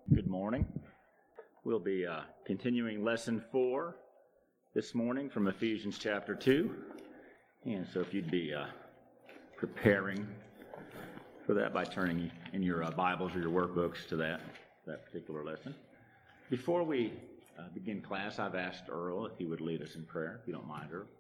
Good morning. We'll be continuing lesson 4 this morning from Ephesians chapter 2. And so if you'd be preparing for that by turning in your Bibles or your workbooks to that particular lesson. Before we begin class, I've asked Earl if he would lead us in prayer, if you don't mind, Earl.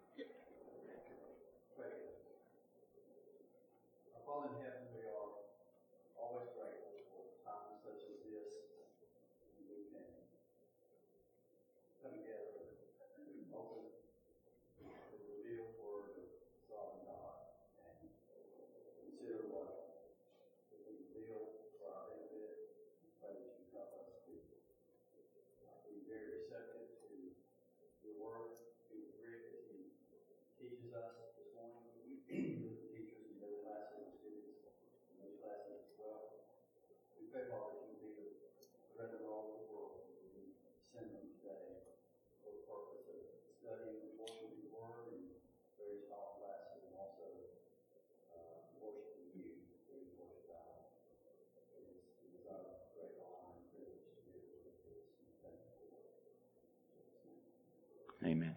Amen.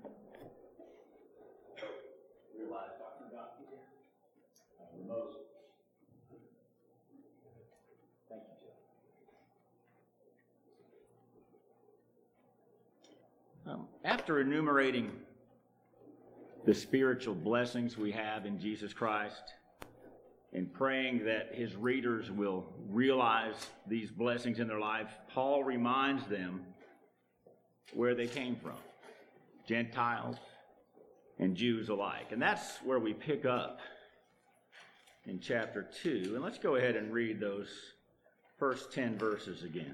Realize I forgot the most. Thank you, Joe. After enumerating the spiritual blessings we have in Jesus Christ and praying that his readers will realize these blessings in their life, Paul reminds them where they came from. Gentiles and Jews alike. And that's where we pick up in chapter 2. And let's go ahead and read those first 10 verses again.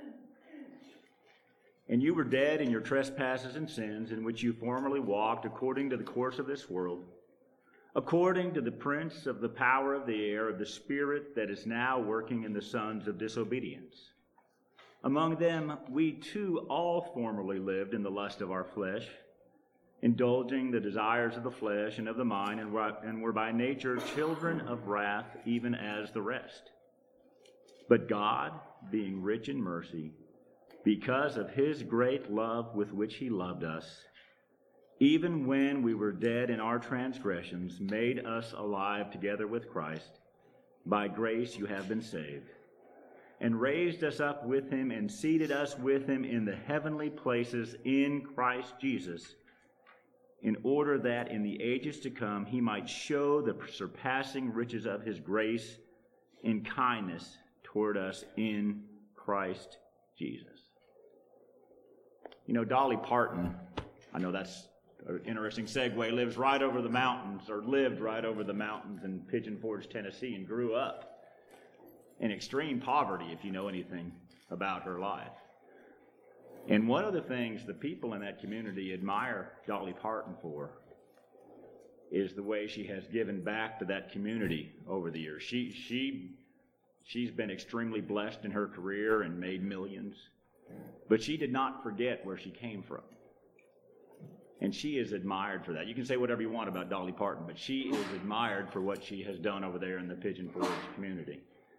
And you were dead in your trespasses and sins, in which you formerly walked according to the course of this world, according to the prince of the power of the air, of the spirit that is now working in the sons of disobedience. Among them we too all formerly lived in the lust of our flesh, indulging the desires of the flesh and of the mind, and were by nature children of wrath, even as the rest. But God, being rich in mercy, because of his great love with which he loved us, even when we were dead in our transgressions, made us alive together with Christ. By grace you have been saved, and raised us up with him and seated us with him in the heavenly places in Christ Jesus, in order that in the ages to come he might show the surpassing riches of his grace in kindness toward us in Christ Jesus. You know, Dolly Parton, I know that's an interesting segue, lived right over the mountains in Pigeon Forge, Tennessee, and grew up in extreme poverty, if you know anything about her life. And one of the things the people in that community admire Dolly Parton for is the way she has given back to that community over the years. She's been extremely blessed in her career and made millions, but she did not forget where she came from. And she is admired for that. You can say whatever you want about Dolly Parton, but she is admired for what she has done over there in the Pigeon Forge community.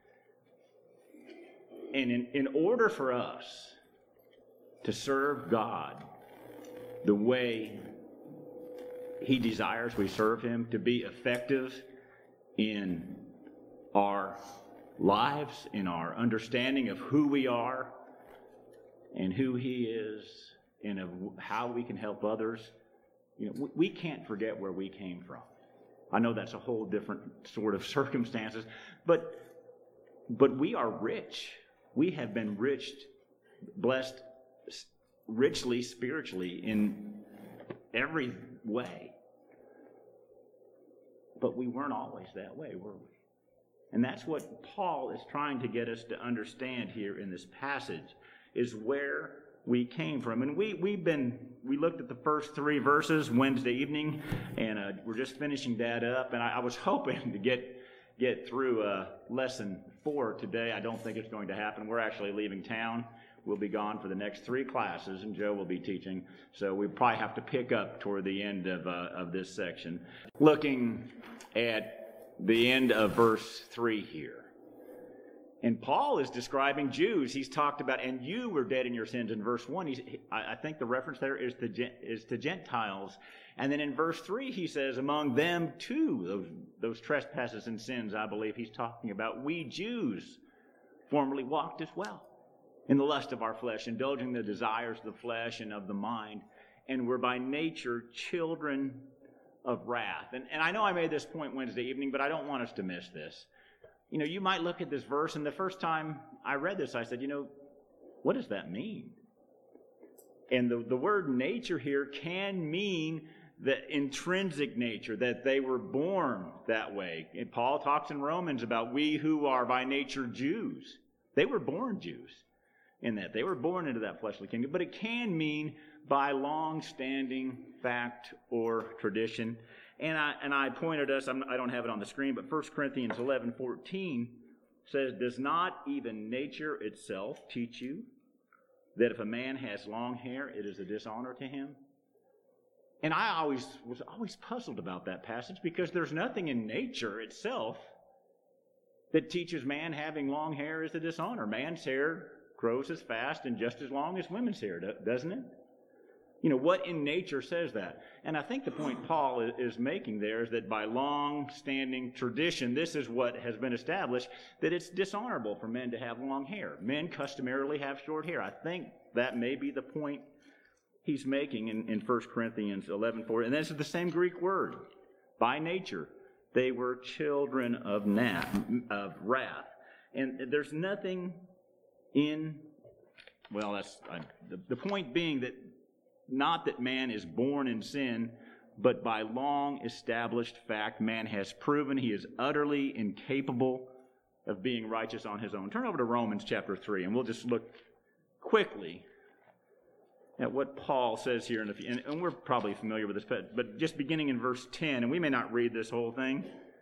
And in order for us to serve God the way he desires we serve him, to be effective in our lives, in our understanding of who we are and who he is, and of how we can help others, you know, we can't forget where we came from. I know that's a whole different sort of circumstances, but we are rich. We have been blessed richly spiritually in every way. But we weren't always that way, were we? And that's what Paul is trying to get us to understand here in this passage, is where we came from. And we looked at the first 3 verses Wednesday evening, and we're just finishing that up. And I was hoping to get through lesson 4 today. I don't think it's going to happen. We're actually leaving town. We'll be gone for the next 3 classes, and Joe will be teaching. So we probably have to pick up toward the end of this section. Looking at the end of verse 3 here. And Paul is describing Jews. He's talked about, and you were dead in your sins in verse 1. I think the reference there is to Gentiles. And then in verse 3, he says, among them too, those trespasses and sins, I believe he's talking about, we Jews formerly walked as well in the lust of our flesh, indulging the desires of the flesh and of the mind, and were by nature children of wrath. And I know I made this point Wednesday evening, but I don't want us to miss this. You know, you might look at this verse, and the first time I read this, I said, what does that mean? And the word nature here can mean the intrinsic nature, that they were born that way. And Paul talks in Romans about we who are by nature Jews. They were born Jews in that. They were born into that fleshly kingdom. But it can mean by long-standing fact or tradition. And I pointed us, I don't have it on the screen, but 1 Corinthians 11:14 says, does not even nature itself teach you that if a man has long hair, it is a dishonor to him? And I was always puzzled about that passage, because there's nothing in nature itself that teaches man having long hair is a dishonor. Man's hair grows as fast and just as long as women's hair, doesn't it? What in nature says that? And I think the point Paul is making there is that by long-standing tradition, this is what has been established, that it's dishonorable for men to have long hair. Men customarily have short hair. I think that may be the point he's making in 1 Corinthians 11:4. And this is the same Greek word. By nature, they were children of wrath. And there's nothing in, the point being that not that man is born in sin, but by long established fact, man has proven he is utterly incapable of being righteous on his own. Turn over to Romans chapter 3, and we'll just look quickly at what Paul says here. And we're probably familiar with this, but just beginning in verse 10, and we may not read this whole thing.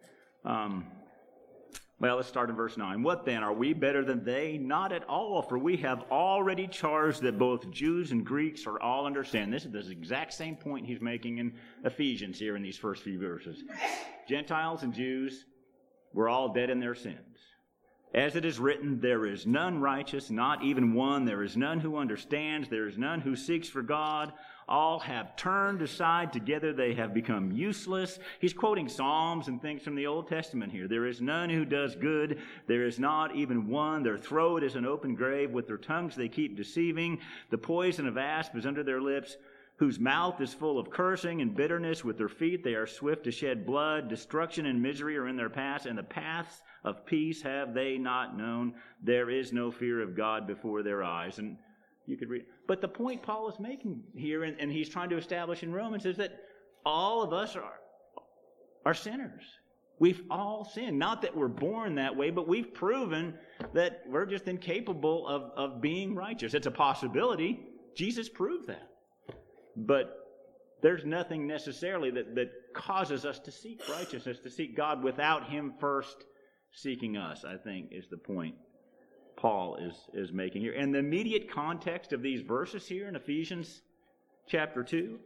Let's start in verse 9. What then? Are we better than they? Not at all, for we have already charged that both Jews and Greeks are all under sin. This is the exact same point he's making in Ephesians here in these first few verses. Gentiles and Jews were all dead in their sins. As it is written, there is none righteous, not even one. There is none who understands. There is none who seeks for God. All have turned aside together. They have become useless. He's quoting Psalms and things from the Old Testament here. There is none who does good. There is not even one. Their throat is an open grave. With their tongues they keep deceiving. The poison of asp is under their lips, whose mouth is full of cursing and bitterness. With their feet they are swift to shed blood. Destruction and misery are in their paths, and the paths of peace have they not known. There is no fear of God before their eyes. And you could read. But the point Paul is making here, and he's trying to establish in Romans, is that all of us are sinners. We've all sinned. Not that we're born that way, but we've proven that we're just incapable of being righteous. It's a possibility. Jesus proved that. But there's nothing necessarily that causes us to seek righteousness, to seek God without Him first seeking us, I think, is the point Paul is making here. And the immediate context of these verses here in Ephesians chapter 2,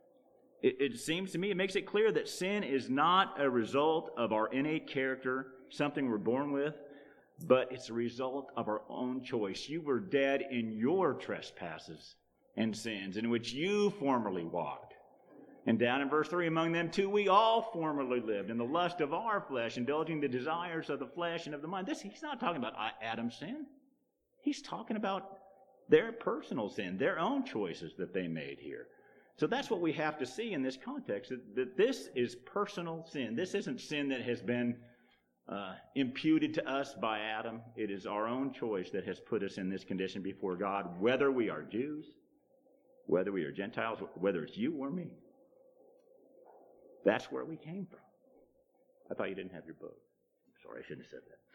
it seems to me, it makes it clear that sin is not a result of our innate character, something we're born with, but it's a result of our own choice. You were dead in your trespasses and sins in which you formerly walked. And down in verse 3, among them too we all formerly lived in the lust of our flesh, indulging the desires of the flesh and of the mind. He's not talking about Adam's sin. He's talking about their personal sin, their own choices that they made here. So that's what we have to see in this context, that this is personal sin. This isn't sin that has been imputed to us by Adam. It is our own choice that has put us in this condition before God, whether we are Jews, whether we are Gentiles, whether it's you or me. That's where we came from. I thought you didn't have your book. Sorry, I shouldn't have said that.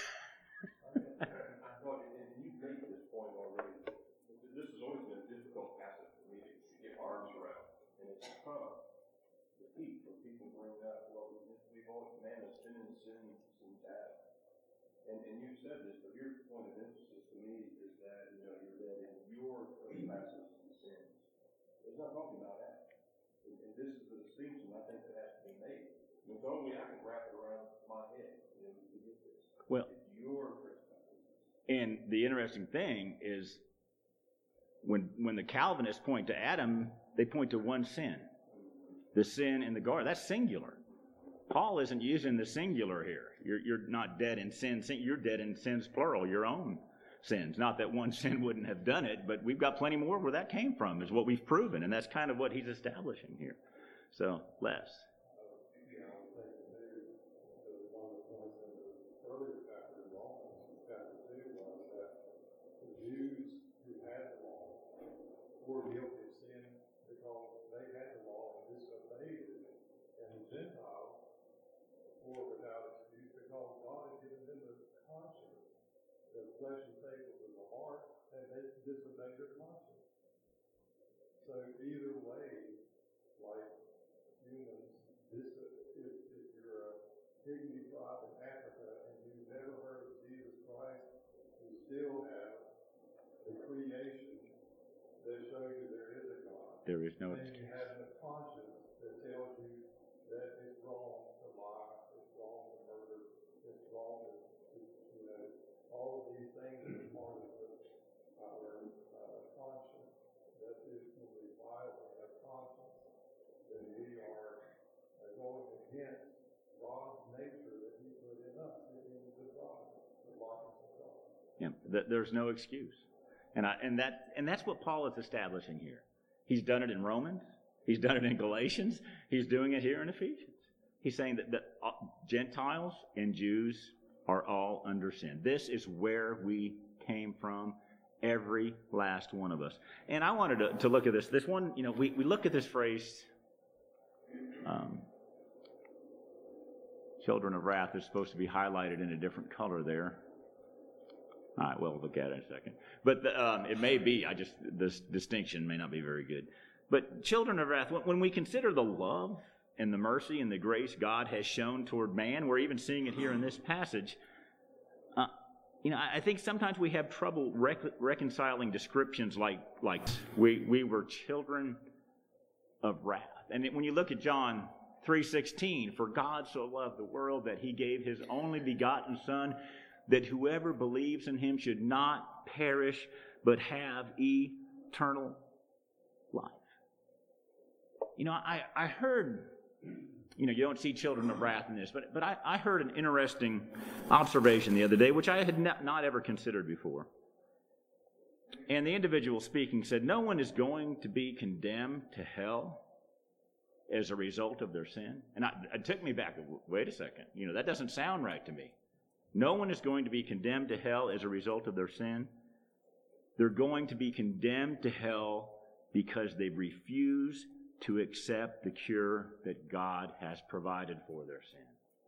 I thought, and you made this point already, this has always been a difficult passage for me to get arms around. And it's tough to teach when people bring up, well, we've always, man has been in sin since Adam. And you said this, but here's the point of emphasis to me is that, you're dead in your trespasses and sins. It's not talking about that. And this is the distinction I think that has to be made. If only I can wrap it around my head, to get this. Well, it's your trespasses. And the interesting thing is when the Calvinists point to Adam, they point to one sin. The sin in the garden. That's singular. Paul isn't using the singular here. You're not dead in sin. You're dead in sins, plural, your own sins. Not that one sin wouldn't have done it, but we've got plenty more where that came from, is what we've proven. And that's kind of what he's establishing here. So, Les. Were guilty of sin because they had the law and disobeyed it, and the Gentiles were without excuse because God had given them the conscience, the fleshy tables of the heart, and they disobeyed their conscience. So either way, like humans, if you're a Pygmy tribe in Africa and you've never heard of Jesus Christ, you still have the creation that show you there is a God. There is no excuse. And you have a conscience that tells you that it's wrong to lie, it's wrong to murder, it's wrong to all of these things are part of our conscience. That is when we violate our conscience, then we are going against God's nature that He put in us, in the God, the likeness of God. Yeah, there's no excuse. And that's what Paul is establishing here. He's done it in Romans. He's done it in Galatians. He's doing it here in Ephesians. He's saying that Gentiles and Jews are all under sin. This is where we came from, every last one of us. And I wanted to look at this. This one, we look at this phrase, children of wrath, is supposed to be highlighted in a different color there. All right, well, we'll look at it in a second. But it may be, this distinction may not be very good. But children of wrath, when we consider the love and the mercy and the grace God has shown toward man, we're even seeing it here in this passage. I think sometimes we have trouble reconciling descriptions like we were children of wrath. And when you look at John 3:16, for God so loved the world that He gave His only begotten Son, that whoever believes in Him should not perish, but have eternal life. I heard, you don't see children of wrath in this, but I heard an interesting observation the other day, which I had not ever considered before. And the individual speaking said, no one is going to be condemned to hell as a result of their sin. And it took me back, wait a second, that doesn't sound right to me. No one is going to be condemned to hell as a result of their sin. They're going to be condemned to hell because they refuse to accept the cure that God has provided for their sin.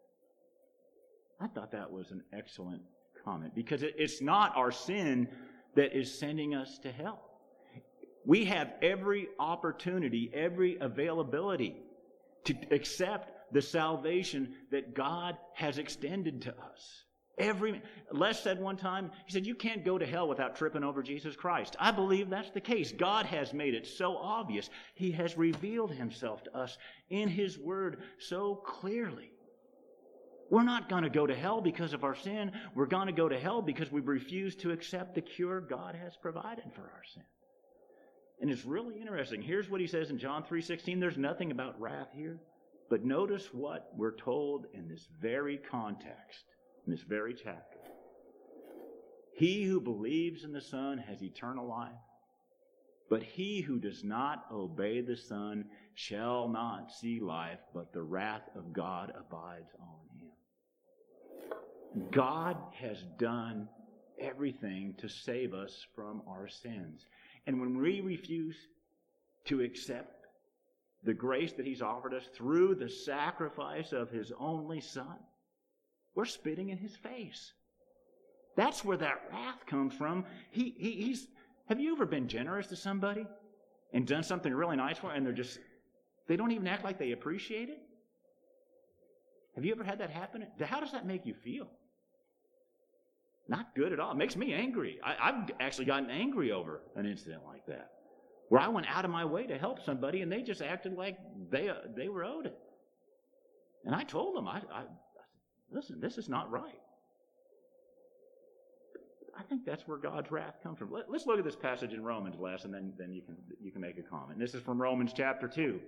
I thought that was an excellent comment, because it's not our sin that is sending us to hell. We have every opportunity, every availability to accept the salvation that God has extended to us. Les said one time, he said, you can't go to hell without tripping over Jesus Christ. I believe that's the case. God has made it so obvious. He has revealed Himself to us in His Word so clearly. We're not going to go to hell because of our sin. We're going to go to hell because we refuse to accept the cure God has provided for our sin. And it's really interesting. Here's what He says in John 3:16. There's nothing about wrath here. But notice what we're told in this very context. In this very chapter. He who believes in the Son has eternal life, but he who does not obey the Son shall not see life, but the wrath of God abides on him. God has done everything to save us from our sins. And when we refuse to accept the grace that He's offered us through the sacrifice of His only Son, we're spitting in His face. That's where that wrath comes from. Have you ever been generous to somebody and done something really nice for them, and they don't even act like they appreciate it? Have you ever had that happen? How does that make you feel? Not good at all. It makes me angry. I've actually gotten angry over an incident like that, where I went out of my way to help somebody, and they just acted like they were owed it. And I told them, listen, this is not right. I think that's where God's wrath comes from. Let's look at this passage in Romans, Les, and then you can make a comment. This is from Romans chapter 2.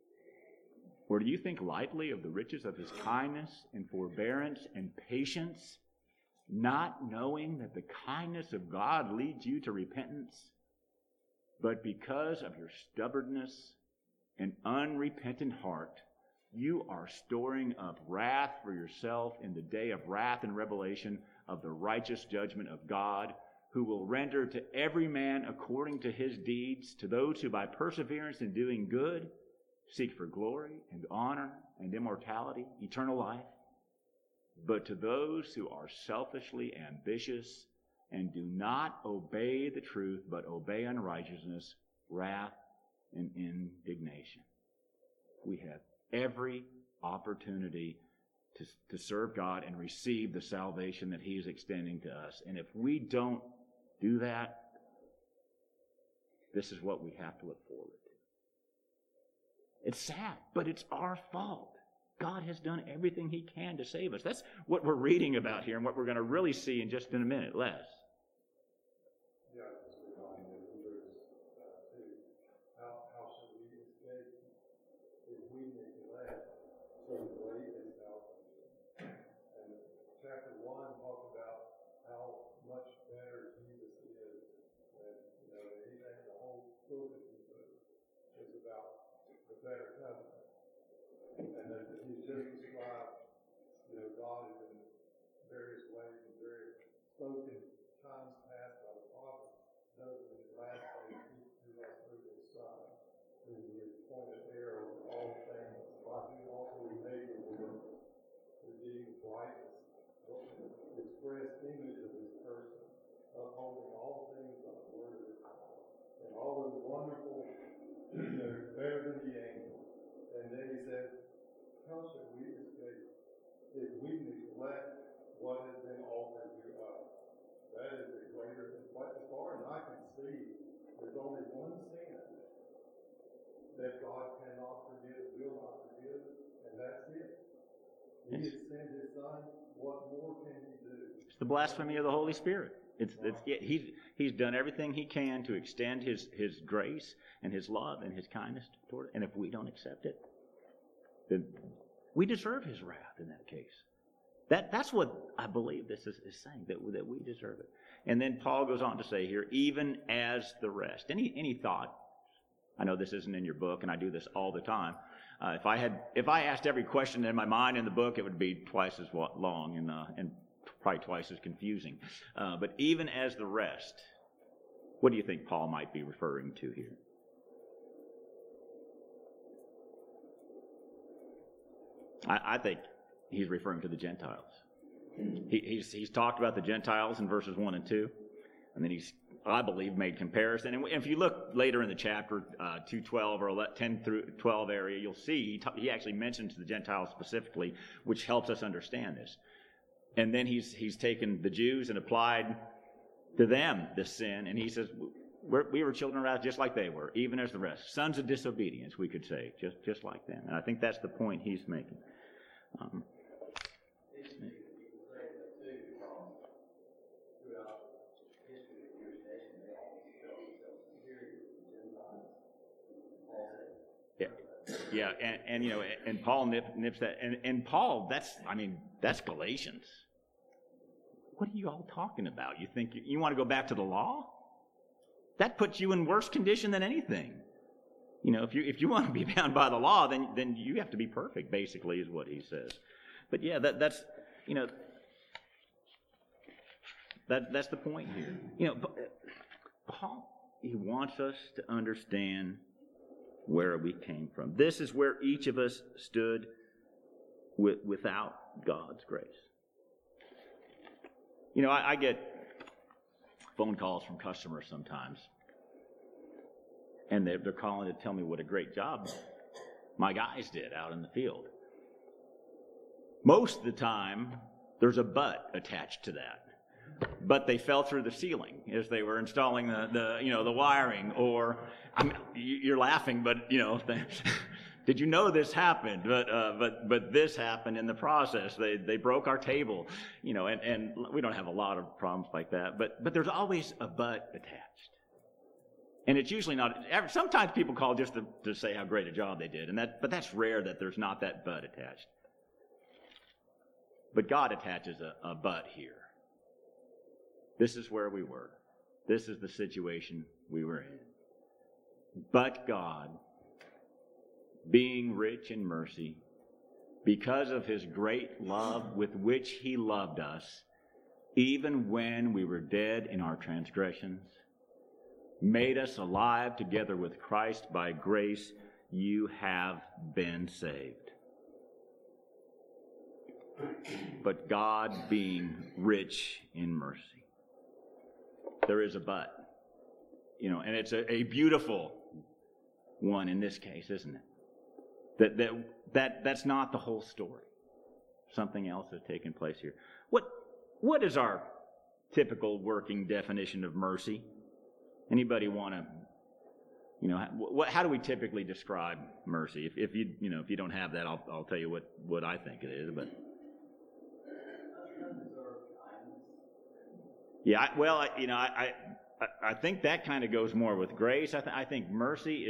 Or do you think lightly of the riches of his kindness and forbearance and patience, not knowing that the kindness of God leads you to repentance? But because of your stubbornness and unrepentant heart, you are storing up wrath for yourself in the day of wrath and revelation of the righteous judgment of God, who will render to every man according to his deeds, to those who by perseverance in doing good seek for glory and honor and immortality, eternal life. But to those who are selfishly ambitious and do not obey the truth, but obey unrighteousness, wrath, and indignation. We have every opportunity to serve God and receive the salvation that he is extending to us. And if we don't do that, this is what we have to look forward to. It's sad, but it's our fault. God has done everything he can to save us. That's what we're reading about here and what we're going to really see in just in a minute. Les. Yeah, just reminding me of Hebrews 2. How should we escape if we neglect so great a salvation? And chapter 1 talks about how much better Jesus is than anything. The whole book is about the better covenant. And that he's just described, God in various ways and various spoken times past by the prophets, knows in his last days he has through his Son, whom he has appointed heir over all things, by whom also he made the world, redeemed brightness, the express image of his person, upholding all things by the word of his power. And all those wonderful, better than the angels. And then he says, how should we escape if we neglect what has been offered to us? That is the greater, as far as I can see, there's only one sin that God cannot forgive, will not forgive, and that's it. He has sent his Son. What more can he do? It's the blasphemy of the Holy Spirit. He's done everything he can to extend his grace and his love and his kindness toward it. And if we don't accept it, then we deserve his wrath in that case. That's what I believe this is saying, that we deserve it. And then Paul goes on to say here, even as the rest. Any thought? I know this isn't in your book, and I do this all the time. If I asked every question in my mind in the book, it would be twice as long and probably twice as confusing. But even as the rest, what do you think Paul might be referring to here? I think he's referring to the Gentiles. He's talked about the Gentiles in verses 1 and 2, and then he's, I believe, made comparison. And if you look later in the chapter 2:12 or 10 through 12 area, you'll see he actually mentions the Gentiles specifically, which helps us understand this. And then he's taken the Jews and applied to them this sin, and he says, we were children of wrath just like they were, even as the rest. Sons of disobedience, we could say, just like them. And I think that's the point he's making. Yeah, and Paul nips that, and Paul, that's Galatians. What are you all talking about? You think you want to go back to the law? That puts you in worse condition than anything. If you want to be bound by the law, then you have to be perfect, basically, is what he says. But yeah, that's the point here. Paul, he wants us to understand where we came from. This is where each of us stood without God's grace. I get phone calls from customers sometimes, and they're calling to tell me what a great job my guys did out in the field. Most of the time, there's a but attached to that. But they fell through the ceiling as they were installing the wiring, or you're laughing, but Did you know this happened? But this happened in the process. They broke our table, and we don't have a lot of problems like that. But there's always a but attached. And it's usually not. Sometimes people call just to say how great a job they did, but that's rare that there's not that but attached. But God attaches a but here. This is where we were. This is the situation we were in. But God, being rich in mercy, because of his great love with which he loved us, even when we were dead in our transgressions, made us alive together with Christ. By grace you have been saved. But God, being rich in mercy. There is a but. And it's a beautiful one in this case, isn't it? That's not the whole story. Something else has taken place here. What is our typical working definition of mercy? Anybody want to, how do we typically describe mercy? If you don't have that, I'll tell you what I think it is. But yeah, I think that kind of goes more with grace. I think mercy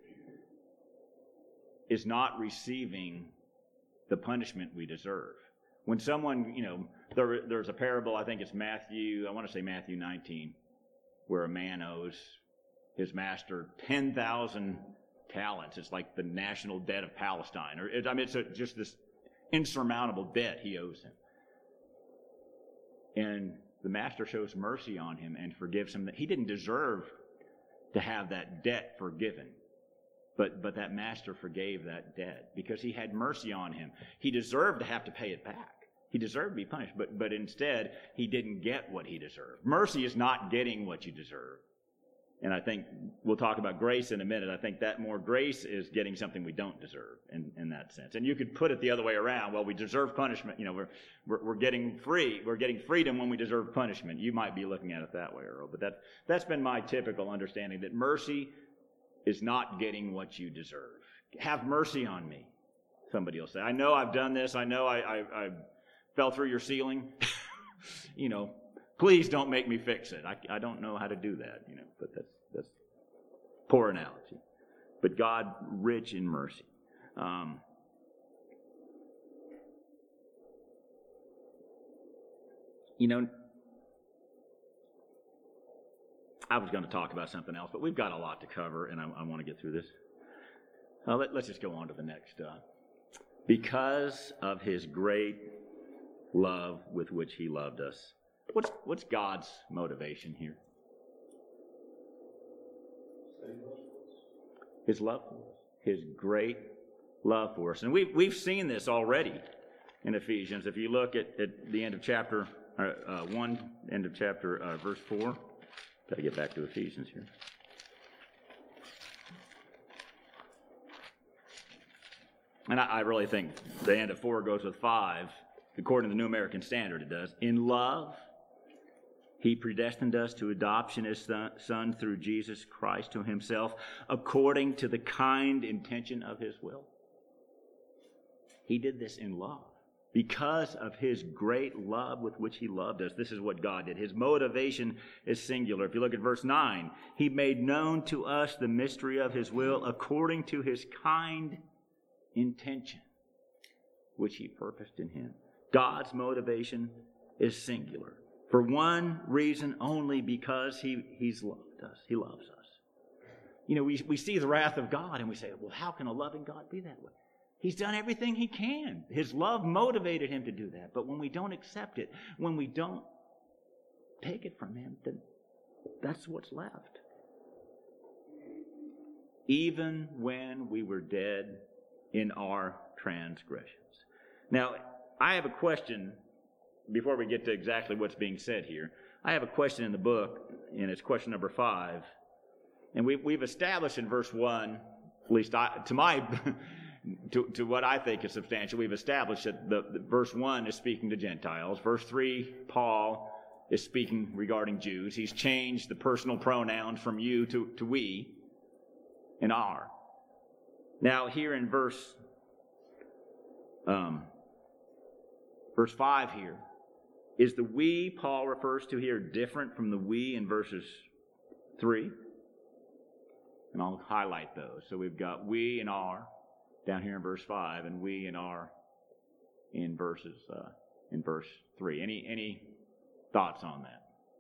is not receiving the punishment we deserve. When someone, there's a parable, I think it's Matthew 19, where a man owes his master 10,000 talents. It's like the national debt of Palestine. It's just this insurmountable debt he owes him. And the master shows mercy on him and forgives him. He didn't deserve to have that debt forgiven. But that master forgave that debt because he had mercy on him. He deserved to have to pay it back. He deserved to be punished, but instead, he didn't get what he deserved. Mercy is not getting what you deserve. And I think we'll talk about grace in a minute. I think that more grace is getting something we don't deserve in that sense. And you could put it the other way around. Well, we deserve punishment. We're getting free. We're getting freedom when we deserve punishment. You might be looking at it that way, Earl. But that's been my typical understanding, that mercy is not getting what you deserve. Have mercy on me, somebody will say. I know I've done this. I know I fell through your ceiling. Please don't make me fix it. I don't know how to do that, but that's poor analogy. But God, rich in mercy. I was going to talk about something else, but we've got a lot to cover, and I want to get through this. Let's just go on to the next. Because of his great love with which he loved us. What's God's motivation here? His love for us. His great love for us. And we've seen this already in Ephesians. If you look at the end of chapter 1, end of chapter verse 4. Got to get back to Ephesians here. And I really think the end of 4 goes with 5. According to the New American Standard, it does. In love, he predestined us to adoption as sons through Jesus Christ to himself, according to the kind intention of his will. He did this in love. Because of his great love with which he loved us. This is what God did. His motivation is singular. If you look at verse 9, he made known to us the mystery of his will according to his kind intention, which he purposed in him. God's motivation is singular. For one reason only, because he's loved us. He loves us. We see the wrath of God and we say, well, how can a loving God be that way? He's done everything he can. His love motivated him to do that. But when we don't accept it, when we don't take it from him, then that's what's left. Even when we were dead in our transgressions. Now, I have a question before we get to exactly what's being said here. I have a question in the book, and it's question number 5. And we've established in verse 1, at least to what I think is substantial, we've established that the verse 1 is speaking to Gentiles. Verse 3, Paul is speaking regarding Jews. He's changed the personal pronouns from you to we and our. Now, here in verse 5 here, is the we Paul refers to here different from the we in verses 3? And I'll highlight those. So we've got we and our down here in verse 5, and we and our in verse 3. Any thoughts on that?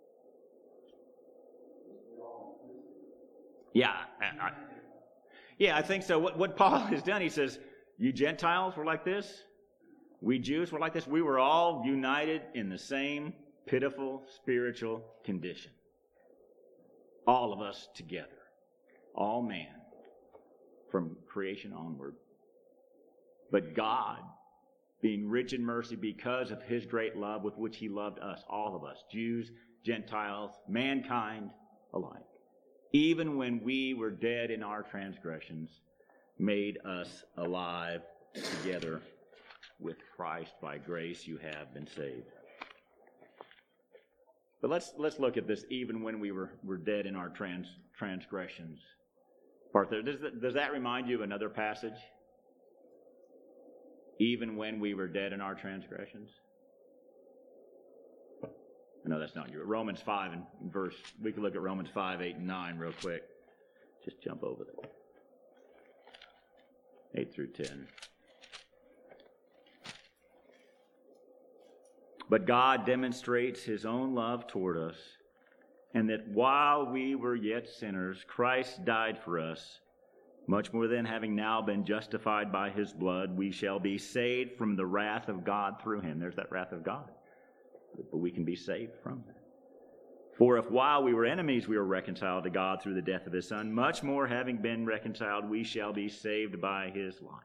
Yeah, I think so. What Paul has done, he says, you Gentiles were like this. We Jews were like this. We were all united in the same pitiful spiritual condition. All of us together. All man. From creation onward. But God, being rich in mercy because of his great love with which he loved us, all of us, Jews, Gentiles, mankind alike, even when we were dead in our transgressions, made us alive together with Christ. By grace you have been saved. But let's look at this, even when we were dead in our transgressions. Part there. Does that remind you of another passage? Even when we were dead in our transgressions? No, that's not you. Romans 5 and verse, we could look at Romans 5, 8, and 9 real quick. Just jump over there. 8 through 10. But God demonstrates his own love toward us, and that while we were yet sinners, Christ died for us. Much more than, having now been justified by his blood, we shall be saved from the wrath of God through him. There's that wrath of God. But we can be saved from that. For if while we were enemies we were reconciled to God through the death of his Son, much more having been reconciled, we shall be saved by his life.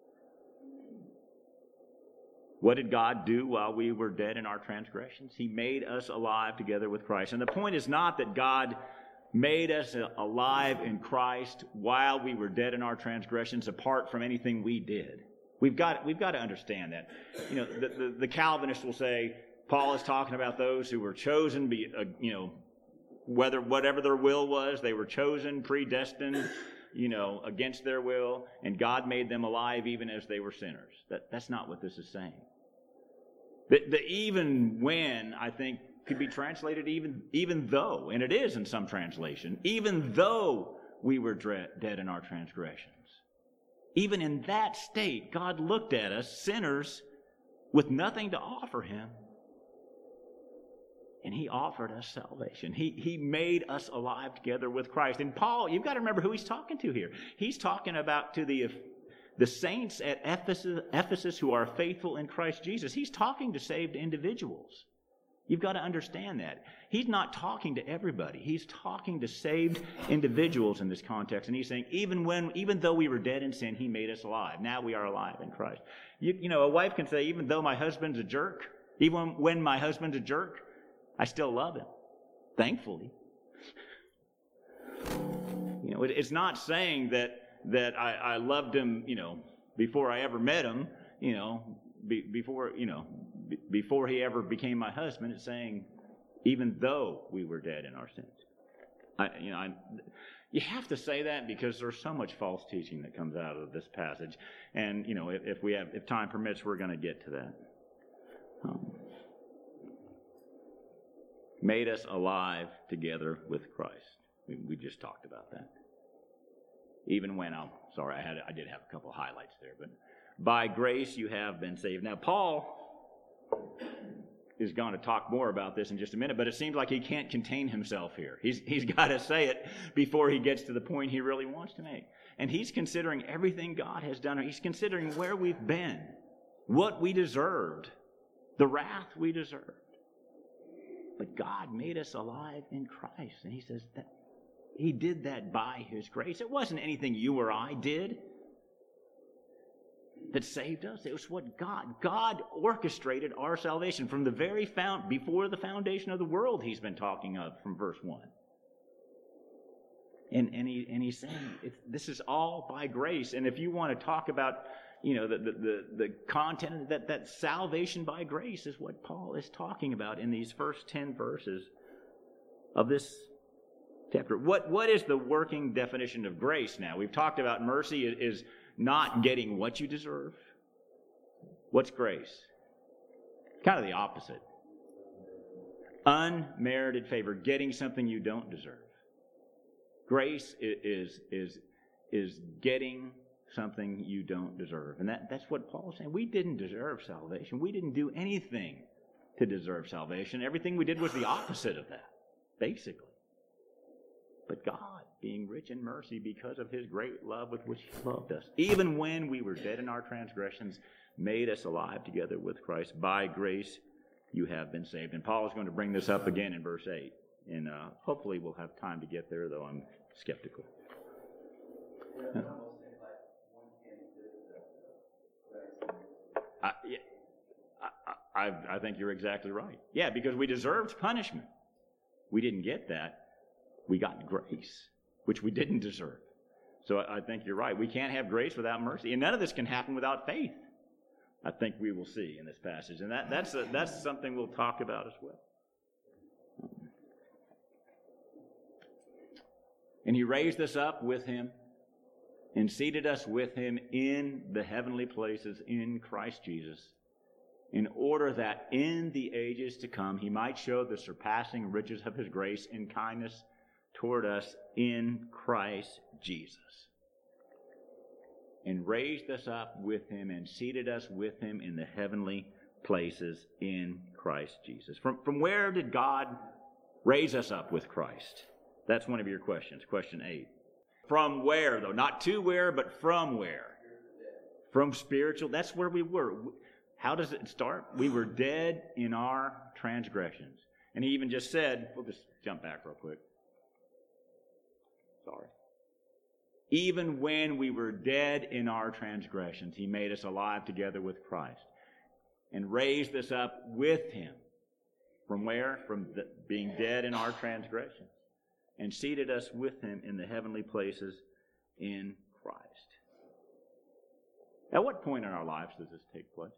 What did God do while we were dead in our transgressions? He made us alive together with Christ. And the point is not that God made us alive in Christ while we were dead in our transgressions apart from anything we did. We've got to understand that. You know, the Calvinists will say, Paul is talking about those who were chosen, whatever their will was, they were chosen, predestined, against their will, and God made them alive even as they were sinners. That's not what this is saying. The even when, I think, could be translated even though, and it is in some translation, even though we were dead in our transgressions. Even in that state, God looked at us, sinners, with nothing to offer him, and he offered us salvation. He made us alive together with Christ. And Paul, you've got to remember who he's talking to here. He's talking about to the saints at Ephesus who are faithful in Christ Jesus. He's talking to saved individuals. You've got to understand that. He's not talking to everybody. He's talking to saved individuals in this context. And he's saying, even though we were dead in sin, he made us alive. Now we are alive in Christ. A wife can say, even though my husband's a jerk, even when my husband's a jerk, I still love him, thankfully. It's not saying that I loved him, before I ever met him, before he ever became my husband. It's saying, even though we were dead in our sins. You have to say that because there's so much false teaching that comes out of this passage, and if time permits, we're going to get to that. Made us alive together with Christ. We just talked about that. Even when I did have a couple highlights there, but by grace you have been saved. Now Paul is going to talk more about this in just a minute, but it seems like he can't contain himself here. He's got to say it before he gets to the point he really wants to make. And he's considering everything God has done. He's considering where we've been, what we deserved, the wrath we deserved. But God made us alive in Christ. And he says that he did that by his grace. It wasn't anything you or I did that saved us. It was what God orchestrated our salvation from the very before the foundation of the world he's been talking of from verse 1. And he's saying this is all by grace. And if you want to talk about the content of that salvation by grace is what Paul is talking about in these first 10 verses of this chapter. What is the working definition of grace now? We've talked about mercy is not getting what you deserve. What's grace? Kind of the opposite. Unmerited favor, getting something you don't deserve. Grace is getting something you don't deserve. And that's what Paul's saying. We didn't deserve salvation. We didn't do anything to deserve salvation. Everything we did was the opposite of that, basically. But God, being rich in mercy because of his great love with which he loved us, even when we were dead in our transgressions, made us alive together with Christ. By grace you have been saved. And Paul is going to bring this up again in verse 8. And hopefully we'll have time to get there, though I'm skeptical. I think you're exactly right. Yeah, because we deserved punishment. We didn't get that. We got grace, which we didn't deserve. So I think you're right. We can't have grace without mercy. And none of this can happen without faith, I think we will see in this passage. And that's something we'll talk about as well. And he raised us up with him and seated us with him in the heavenly places in Christ Jesus, in order that in the ages to come he might show the surpassing riches of his grace and kindness toward us in Christ Jesus. And raised us up with him and seated us with him in the heavenly places in Christ Jesus. From where did God raise us up with Christ? That's one of your questions, question 8. From where, though? Not to where, but from where? From spiritual. That's where we were. How does it start? We were dead in our transgressions. And he even just said, we'll just jump back real quick. Sorry. Even when we were dead in our transgressions, he made us alive together with Christ and raised us up with him. From where? From being dead in our transgressions. And seated us with him in the heavenly places in Christ. At what point in our lives does this take place?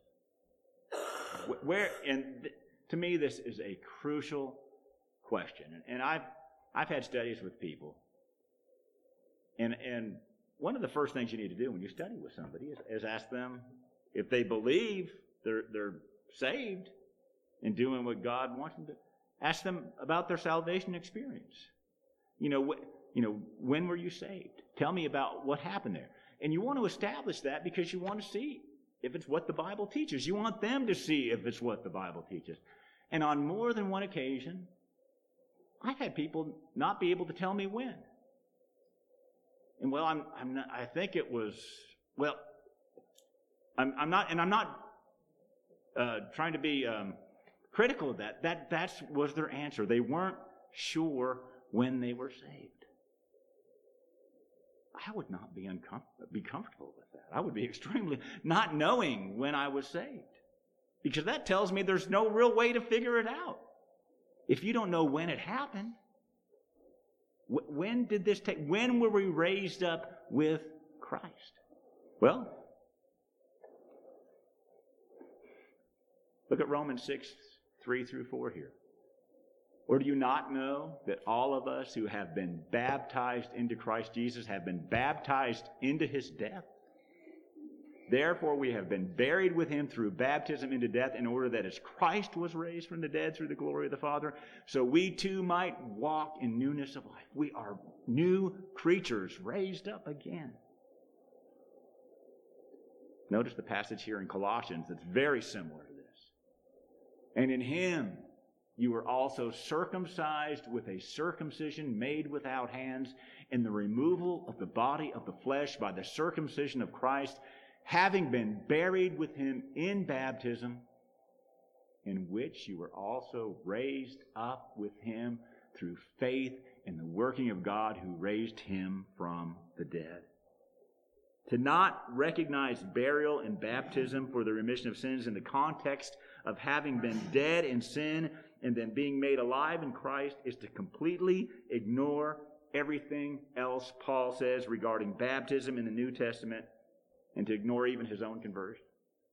To me, this is a crucial question. And I've had studies with people. And one of the first things you need to do when you study with somebody is ask them if they believe they're saved and doing what God wants them to. Ask them about their salvation experience. When were you saved? Tell me about what happened there. And you want to establish that because you want to see if it's what the Bible teaches. You want them to see if it's what the Bible teaches. And on more than one occasion, I've had people not be able to tell me when. And well, I'm not, I think it was, well, I'm not trying to be critical of that. That was their answer. They weren't sure when they were saved. I would not be comfortable with that. I would be extremely not knowing when I was saved. Because that tells me there's no real way to figure it out. If you don't know when it happened, when did this take? When were we raised up with Christ? Well, look at Romans 6, 3 through 4 here. Or do you not know that all of us who have been baptized into Christ Jesus have been baptized into his death? Therefore, we have been buried with him through baptism into death, in order that as Christ was raised from the dead through the glory of the Father, so we too might walk in newness of life. We are new creatures raised up again. Notice the passage here in Colossians that's very similar to this. And in him you were also circumcised with a circumcision made without hands, in the removal of the body of the flesh by the circumcision of Christ, having been buried with him in baptism, in which you were also raised up with him through faith in the working of God who raised him from the dead. To not recognize burial and baptism for the remission of sins in the context of having been dead in sin and then being made alive in Christ is to completely ignore everything else Paul says regarding baptism in the New Testament, and to ignore even his own conversion.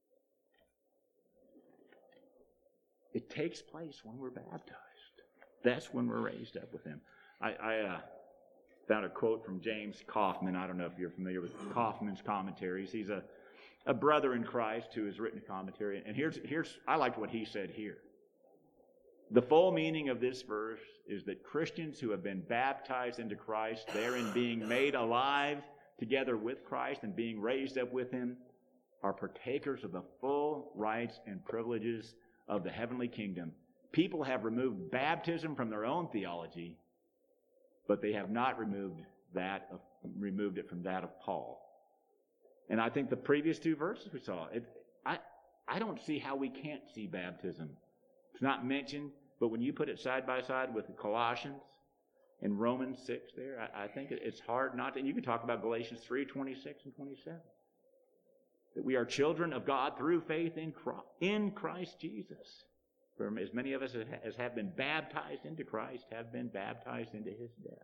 It takes place when we're baptized. That's when we're raised up with him. In found a quote from James Kaufman. I don't know if you're familiar with Kaufman's commentaries. He's a brother in Christ who has written a commentary. And I liked what he said here. The full meaning of this verse is that Christians who have been baptized into Christ, therein being made alive together with Christ and being raised up with him, are partakers of the full rights and privileges of the heavenly kingdom. People have removed baptism from their own theology, but they have not removed it from that of Paul. And I think the previous two verses we saw, I don't see how we can't see baptism. It's not mentioned, but when you put it side by side with Colossians and Romans 6 there, I think it's hard not to. And you can talk about Galatians 3, 26 and 27. That we are children of God through faith in Christ Jesus. For as many of us as have been baptized into Christ have been baptized into his death.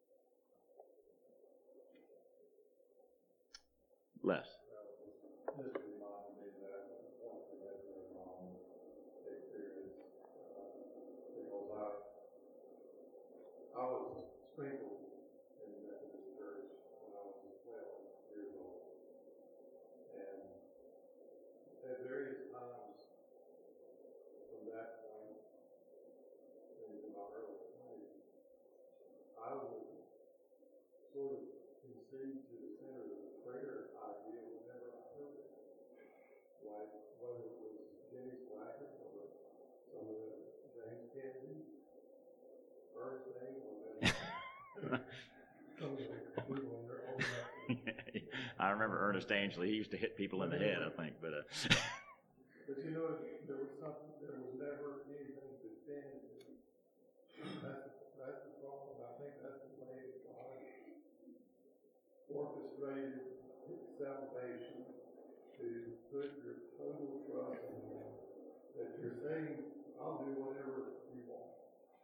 Les. This reminded me that one thing that experience, because I was sprinkled in the Methodist church when I was 12 years old. And at various times from that point into my early 20s, I would sort of concede to the center of the prayer idea whenever I heard it. Like whether it was Jimmy Swaggart or some of the James Kennedy, Ernestine, or some of the people when they're old enough. I remember Ernest Angley. He used to hit people in the head, I think. But you know, there was never anything definitive. That's the problem. I think that's the way that God orchestrated salvation, to put your total trust in him. That you're saying, I'll do whatever you want.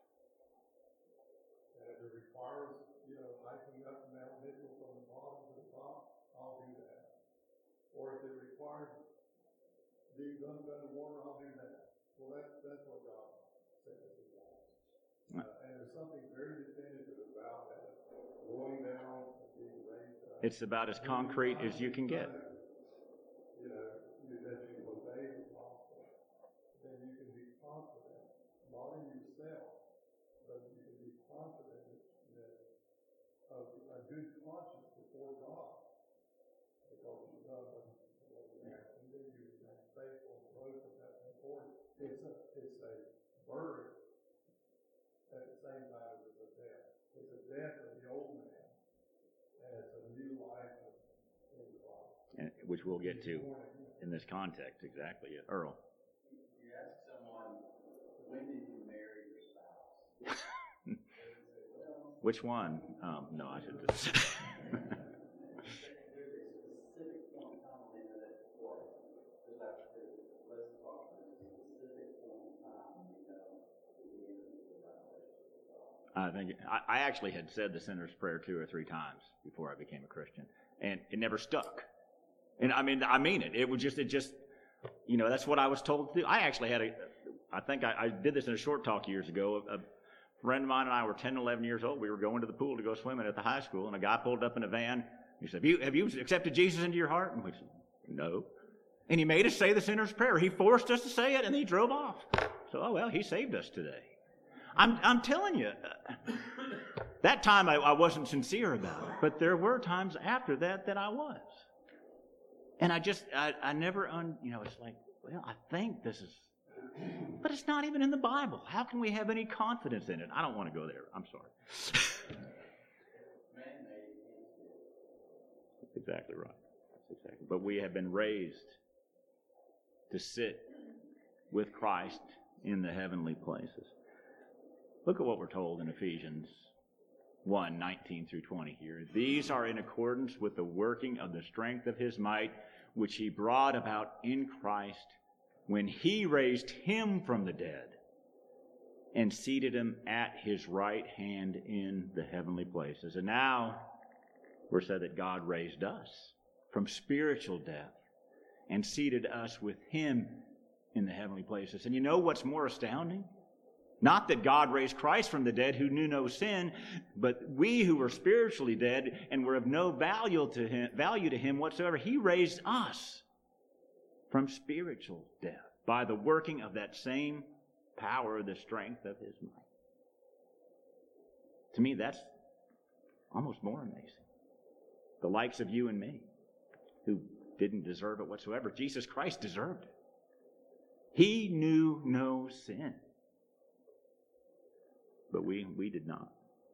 And if it requires, hiking up Mount Mitchell from the bottom to the top, I'll do that. Or if it requires being dunked underwater, I'll do that. Well, that's what God says he wants. And there's something very definitive about that. Going down and being raised up. it's about as concrete as you can get. That you obey the gospel. Then you can be confident, not in yourself, but you can be confident that of a good conscience before God. Because you've done what you asked, and then you remain faithful and close to that important. It's a birth at the same time as it's a death. It's a death of the old man, and it's a new life in Christ. Which we'll get to in this context, exactly. Earl. You ask someone, when did you marry your spouse? Which one? No, I should just. There's a specific point in time when they know that before. Just like let's talk about a specific point in time when you know the end of the relationship with God. I think I actually had said the sinner's prayer 2 or 3 times before I became a Christian, and it never stuck. And I mean it. It just, that's what I was told to do. I actually had I think I did this in a short talk years ago. A friend of mine and I were 10, 11 years old. We were going to the pool to go swimming at the high school, and a guy pulled up in a van. He said, have you accepted Jesus into your heart? And we said, no. And he made us say the sinner's prayer. He forced us to say it, and he drove off. So, he saved us today. I'm telling you, that time I wasn't sincere about it, but there were times after that I was. And I never, it's like, I think this is, but it's not even in the Bible. How can we have any confidence in it? I don't want to go there. I'm sorry. That's exactly right. That's exactly. But we have been raised to sit with Christ in the heavenly places. Look at what we're told in Ephesians 1:19 through 20 here. These are in accordance with the working of the strength of his might, which he brought about in Christ when he raised him from the dead and seated him at his right hand in the heavenly places. And now we're said that God raised us from spiritual death and seated us with him in the heavenly places. And you know what's more astounding? Not that God raised Christ from the dead who knew no sin, but we who were spiritually dead and were of no value to him whatsoever, he raised us from spiritual death by the working of that same power, the strength of his might. To me, that's almost more amazing. The likes of you and me, who didn't deserve it whatsoever. Jesus Christ deserved it. He knew no sin. But we did not.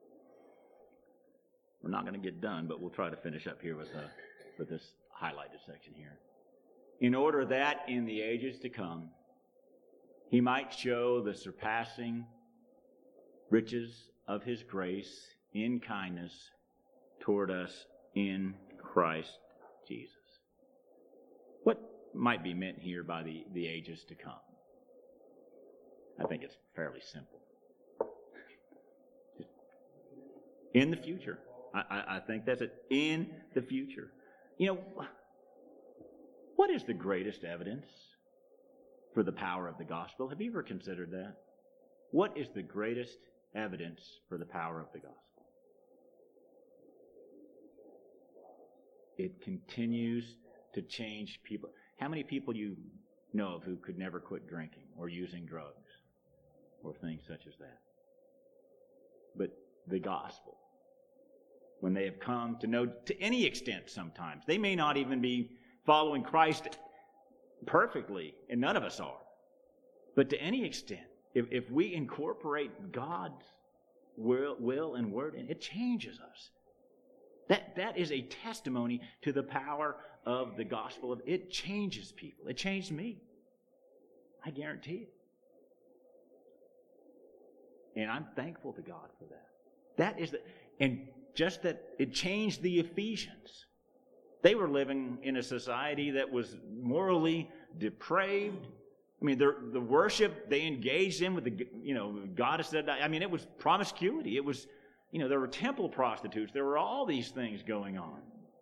We're not going to get done, but we'll try to finish up here with this highlighted section here. In order that in the ages to come, he might show the surpassing riches of his grace in kindness toward us in Christ Jesus. What might be meant here by the ages to come? I think it's fairly simple. In the future. I think that's it. In the future. You know, what is the greatest evidence for the power of the gospel? Have you ever considered that? What is the greatest evidence for the power of the gospel? It continues to change people. How many people you know of who could never quit drinking or using drugs or things such as that? But the gospel, when they have come to know to any extent sometimes, they may not even be following Christ perfectly, and none of us are. But to any extent, if we incorporate God's will and word, and it changes us. That is a testimony to the power of the gospel. It changes people. It changed me. I guarantee it. And I'm thankful to God for that. That is and just that it changed the Ephesians. They were living in a society that was morally depraved. I mean, the worship they engaged in with the goddess that it was promiscuity. It was, there were temple prostitutes. There were all these things going on.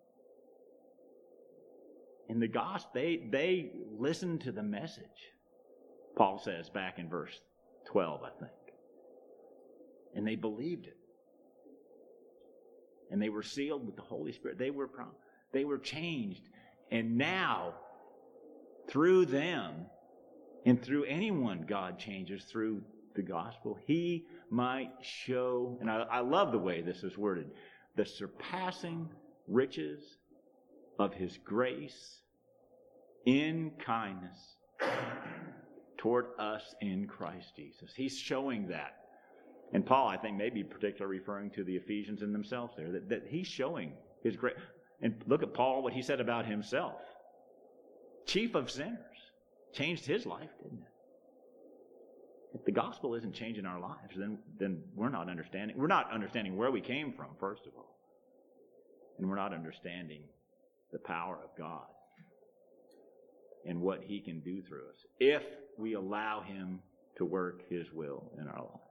In the gospel, they listened to the message. Paul says back in verse 12, I think. And they believed it. And they were sealed with the Holy Spirit. They were changed. And now, through them, and through anyone God changes through the gospel, he might show, and I love the way this is worded, the surpassing riches of his grace in kindness toward us in Christ Jesus. He's showing that. And Paul, I think, may be particularly referring to the Ephesians in themselves there, that he's showing his great. And look at Paul, what he said about himself. Chief of sinners. Changed his life, didn't it? If the gospel isn't changing our lives, then we're not understanding. We're not understanding where we came from, first of all. And we're not understanding the power of God and what he can do through us if we allow him to work his will in our lives.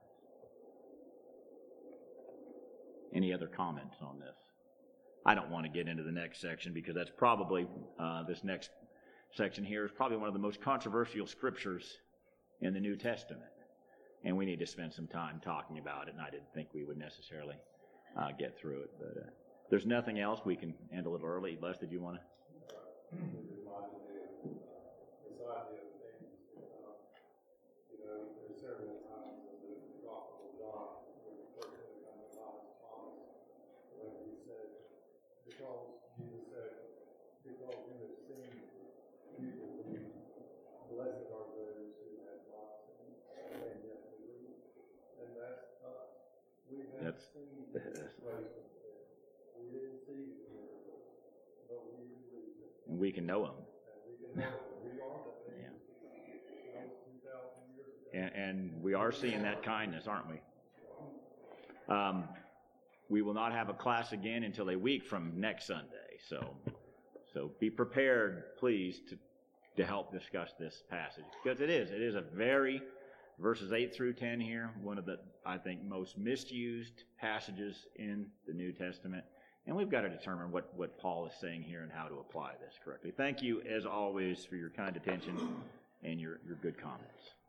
Any other comments on this? I don't want to get into the next section because that's probably, this next section here is probably one of the most controversial scriptures in the New Testament. And we need to spend some time talking about it, and I didn't think we would necessarily get through it. But there's nothing else. We can end a little early. Les, did you want to? There's several times in the Gospel of John where the first thing that comes to mind is Thomas, when he said, because Jesus said, because you have seen people believe, blessed are those who have not seen and yet believe. And that's us. We have seen this place. We didn't see the miracle, but we believe it. And we can know him. And we can know it. We are the things. And we are seeing that kindness, aren't we? We will not have a class again until a week from next Sunday. So be prepared, please, to help discuss this passage. Because it is a very, verses 8 through 10 here, one of the, I think, most misused passages in the New Testament. And we've got to determine what Paul is saying here and how to apply this correctly. Thank you, as always, for your kind attention and your good comments.